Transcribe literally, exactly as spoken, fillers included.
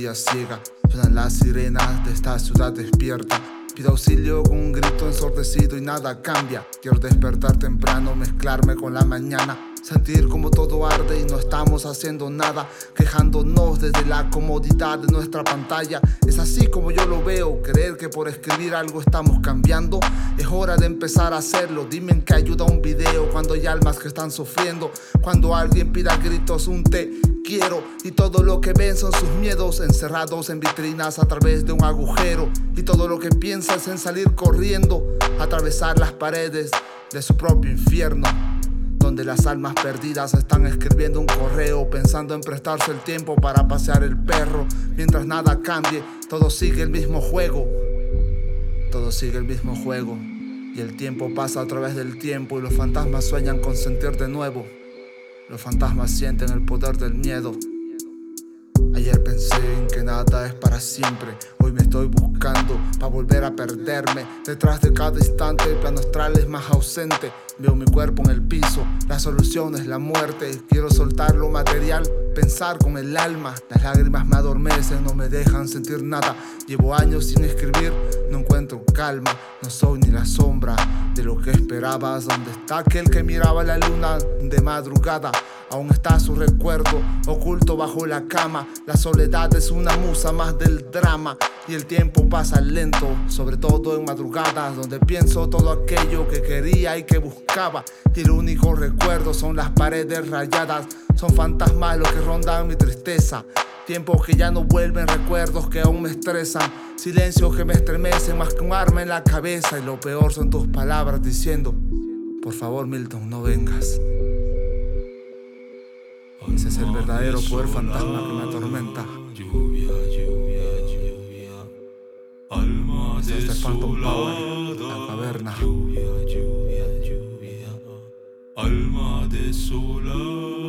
policía ciega. Suenan las sirenas de esta ciudad despierta. Pido auxilio con un grito ensordecido y nada cambia. Quiero despertar temprano, mezclarme con la mañana, sentir como todo arde y no estamos haciendo nada, quejándonos desde la comodidad de nuestra pantalla. Es así como yo lo veo, creer que por escribir algo estamos cambiando. Es hora de empezar a hacerlo. Dime en qué ayuda un video cuando hay almas que están sufriendo, cuando alguien pida a gritos un te quiero y todo lo que ven son sus miedos encerrados en vitrinas a través de un agujero, y todo lo que piensa es en salir corriendo, atravesar las paredes de su propio infierno, donde las almas perdidas están escribiendo un correo, pensando en prestarse el tiempo para pasear el perro. Mientras nada cambie, todo sigue el mismo juego. Todo sigue el mismo juego. Y el tiempo pasa a través del tiempo y los fantasmas sueñan con sentir de nuevo. Los fantasmas sienten el poder del miedo. Ayer pensé en que nada es para siempre. Hoy me estoy buscando para volver a perderme. Detrás de cada instante el plano astral es más ausente. Veo mi cuerpo en el piso, la solución es la muerte. Quiero soltar lo material, pensar con el alma. Las lágrimas me adormecen, no me dejan sentir nada. Llevo años sin escribir, no encuentro calma. No soy ni la sombra de lo que esperabas. ¿Dónde está aquel que miraba la luna de madrugada? Aún está su recuerdo oculto bajo la cama. La soledad es una musa más del drama. Y el tiempo pasa lento, sobre todo en madrugadas, donde pienso todo aquello que quería y que buscaba. Y el único recuerdo son las paredes rayadas. Son fantasmas los que rondan mi tristeza. Tiempos que ya no vuelven, recuerdos que aún me estresan. Silencios que me estremecen más que un arma en la cabeza. Y lo peor son tus palabras diciendo: por favor, Milton, no vengas. Ese es el verdadero poder fantasma que me atormenta. Lluvia, lluvia, lluvia. Alma de Este es Phantom Power, la caverna. Lluvia, lluvia, lluvia. Alma desolada.